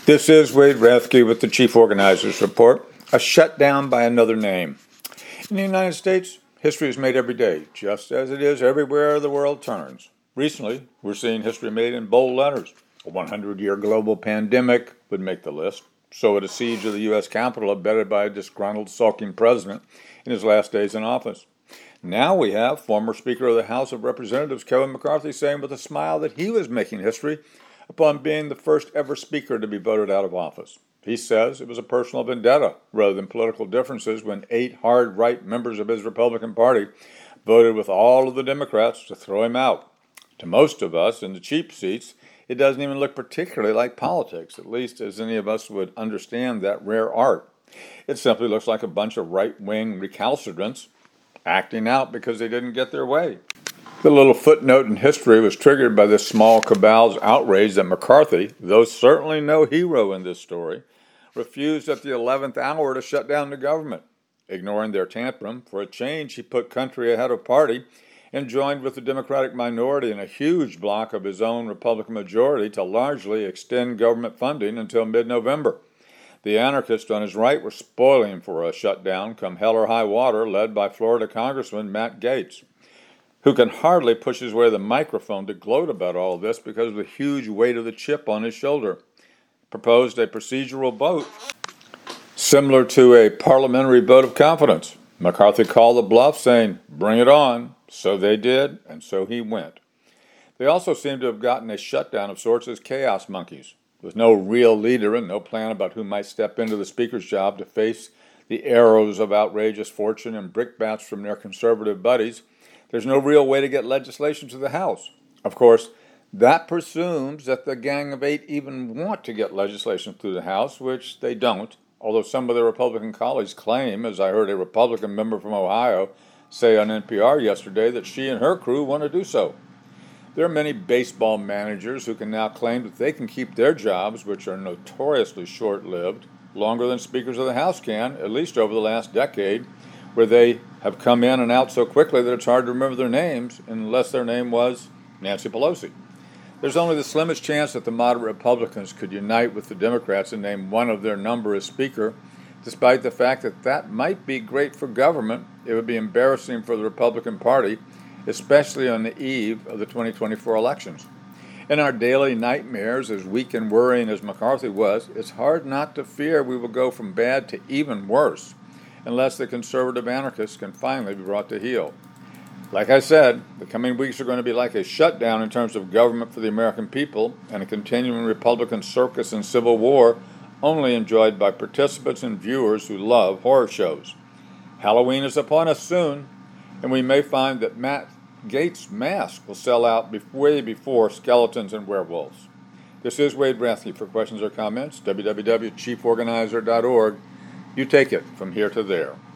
This is Wade Rathke with the Chief Organizers Report, a shutdown by another name. In the United States, history is made every day, just as it is everywhere the world turns. Recently, we're seeing history made in bold letters. A 100-year global pandemic would make the list. So would a siege of the U.S. Capitol abetted by a disgruntled, sulking president in his last days in office. Now we have former Speaker of the House of Representatives Kevin McCarthy saying with a smile that he was making history upon being the first ever Speaker to be voted out of office. He says it was a personal vendetta rather than political differences when 8 hard right members of his Republican Party voted with all of the Democrats to throw him out. To most of us in the cheap seats, it doesn't even look particularly like politics, at least as any of us would understand that rare art. It simply looks like a bunch of right-wing recalcitrants acting out because they didn't get their way. The little footnote in history was triggered by this small cabal's outrage that McCarthy, though certainly no hero in this story, refused at the 11th hour to shut down the government. Ignoring their tantrum, for a change, he put country ahead of party and joined with the Democratic minority in a huge block of his own Republican majority to largely extend government funding until mid-November. The anarchists on his right were spoiling for a shutdown come hell or high water, led by Florida Congressman Matt Gaetz, who can hardly push his way to the microphone to gloat about all of this because of the huge weight of the chip on his shoulder. Proposed a procedural vote similar to a parliamentary vote of confidence. McCarthy called the bluff, saying, "Bring it on." So they did, and so he went. They also seem to have gotten a shutdown of sorts as chaos monkeys, with no real leader and no plan about who might step into the Speaker's job to face the arrows of outrageous fortune and brickbats from their conservative buddies. There's no real way to get legislation to the House. Of course, that presumes that the Gang of 8 even want to get legislation through the House, which they don't, although some of their Republican colleagues claim, as I heard a Republican member from Ohio say on NPR yesterday, that she and her crew want to do so. There are many baseball managers who can now claim that they can keep their jobs, which are notoriously short-lived, longer than speakers of the House can, at least over the last decade, where they have come in and out so quickly that it's hard to remember their names, unless their name was Nancy Pelosi. There's only the slimmest chance that the moderate Republicans could unite with the Democrats and name one of their number as Speaker. Despite the fact that that might be great for government, it would be embarrassing for the Republican Party, especially on the eve of the 2024 elections. In our daily nightmares, as weak and worrying as McCarthy was, it's hard not to fear we will go from bad to even worse, unless the conservative anarchists can finally be brought to heel. Like I said, the coming weeks are going to be like a shutdown in terms of government for the American people and a continuing Republican circus and civil war only enjoyed by participants and viewers who love horror shows. Halloween is upon us soon, and we may find that Matt Gaetz' mask will sell out way before skeletons and werewolves. This is Wade Rathke. For questions or comments, www.chieforganizer.org. You take it from here to there.